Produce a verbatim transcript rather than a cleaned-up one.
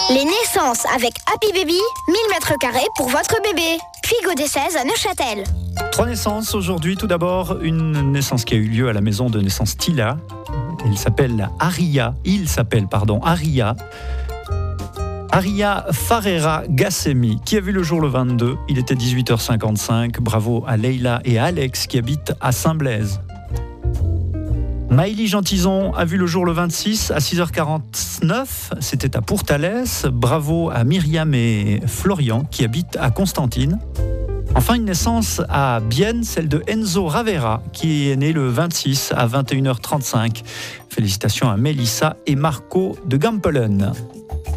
Les naissances avec Happy Baby, mille mètres carrés pour votre bébé. Puy des seize à Neuchâtel. Trois naissances aujourd'hui. Tout d'abord, une naissance qui a eu lieu à la maison de naissance Tila. Il s'appelle Aria. Il s'appelle, pardon, Aria. Aria Farera Gassemi, qui a vu le jour le vingt-deux. Il était dix-huit heures cinquante-cinq. Bravo à Leïla et à Alex qui habitent à Saint-Blaise. Maëlie Gentison a vu le jour le vingt-six à six heures quarante-neuf. C'était à Pourtalès. Bravo à Myriam et Florian qui habitent à Constantine. Enfin, une naissance à Bienne, celle de Enzo Ravera, qui est né le vingt-six à vingt et une heures trente-cinq. Félicitations à Mélissa et Marco de Gampelen.